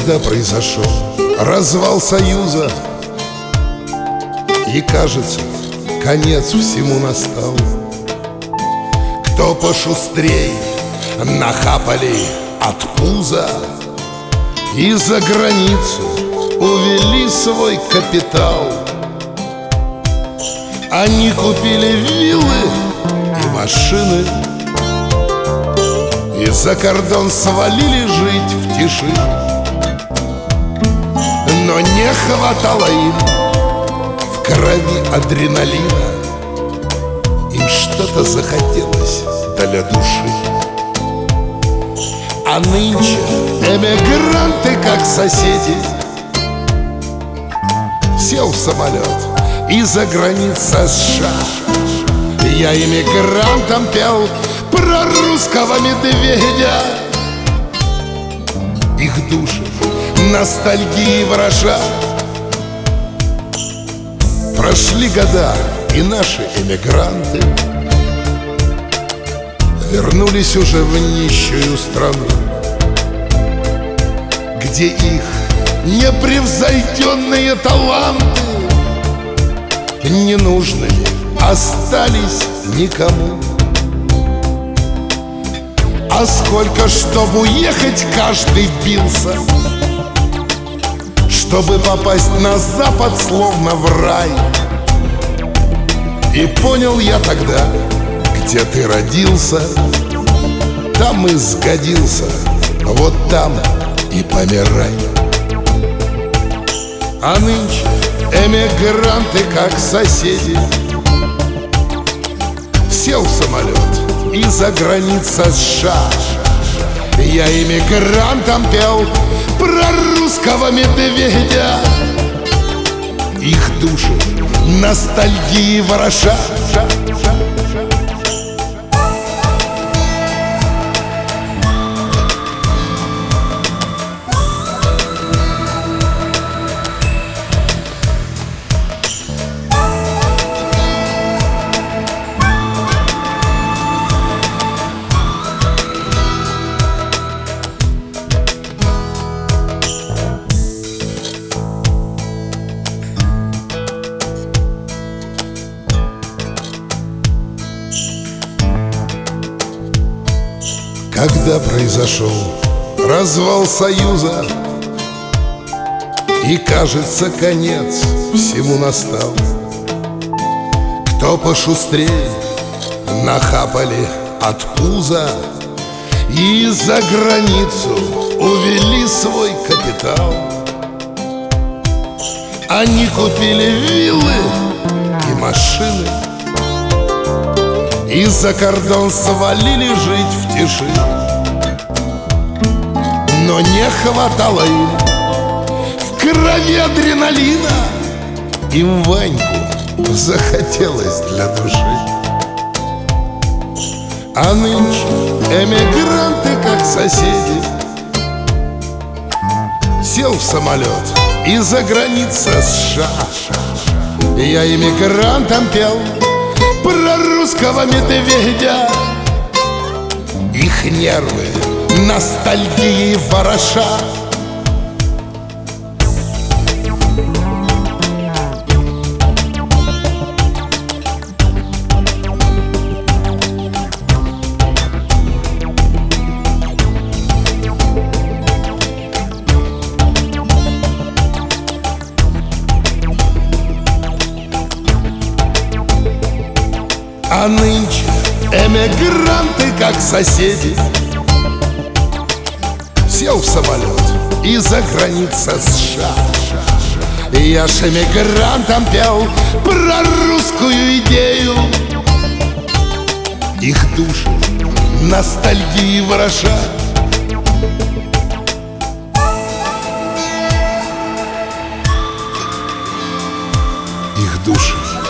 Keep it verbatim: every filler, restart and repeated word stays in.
Когда произошел развал Союза, и, кажется, конец всему настал, кто пошустрей нахапали от пуза и за границу увели свой капитал. Они купили виллы и машины, и за кордон свалили жить в тиши. Но не хватало им в крови адреналина, им что-то захотелось для души. А нынче эмигранты, как соседи, сел в самолет и за граница США. Я эмигрантам пел про русского медведя. Их души ностальгии вража. Прошли года, и наши эмигранты вернулись уже в нищую страну, где их непревзойденные таланты ненужными остались никому. А сколько, чтобы уехать, каждый бился, чтобы попасть на запад, словно в рай. И понял я тогда, где ты родился, там и сгодился, вот там и помирай. А нынче эмигранты, как соседи, сел в самолет и за граница США. Я эмигрантам пел про русского медведя. Их души ностальгии вороша. Когда произошел развал Союза, и, кажется, конец всему настал, кто пошустрее нахапали от пуза и за границу увели свой капитал. Они купили виллы и машины, и за кордон свалили жить в тиши. Но не хватало им в крови адреналина, им Ваньку захотелось для души. А нынче эмигранты, как соседи, сел в самолет и за граница США. Я эмигрантам пел про русского медведя. Их нервы ностальгии вороша. А нынче эмигранты, как соседи, сел в самолет и за граница США. Я ж эмигрантам пел про русскую идею. Их души ностальгии вороша. Их души